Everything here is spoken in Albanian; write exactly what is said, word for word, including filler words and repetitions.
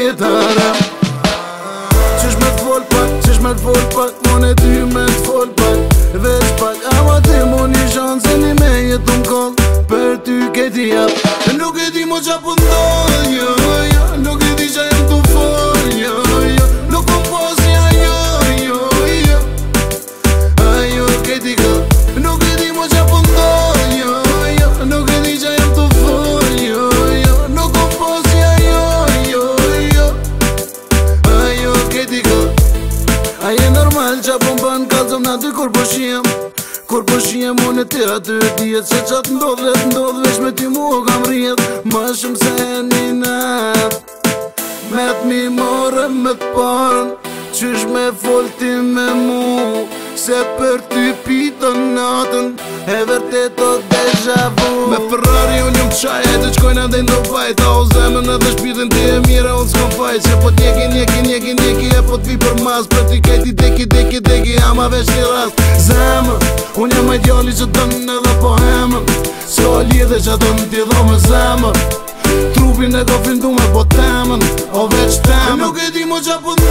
tjetërëm. Qysh me t'fol pak, qysh me t'fol pak, mon e ty me t'fol pak, veç pak. Ama ti mo një shanë se një me jetu m'koll, për ty keti jap. Nuk e di mo qa po ndodh, jo, jo, nuk e di qa jem t'u fol, jo, jo, nuk kom pasja, jo, jo, jo, ajo keti ka. Nuk e di mo qa po ndodh, jo, jo, nuk e di qa jem t'u fol, jo, jo, nuk kom pasja, jo, jo, jo, ajo keti ka. Aje normal qa po m'ban kalzom na dy kur po shiem, kur po shiem unë e ti aty e dijet se qatë ndodhet, ndodh veç me ty mu kam rjet, ma shumë se e një nat. Me t'mi more me t'parën, qysh me fol ti me mu, se për ty pitën natën, e vërtet o deja vu. Me Ferrari unë jom t'shaj, e të qkojnë andej ndo fajt, a o zemën edhe shpirtin ti e mira unë s'kom fajt, se po t'njeki, njeki, njeki, njeki, e po t'vi për mas, për t'i kejti deki, deki, deki, ama veç një rast. Zemën, unë jam e djali që dënë edhe po hemën, se o lidhe që dënë t'i dho me zemën, trupin e ko findu me po temën, o veç temën. Nuk e di mo qa po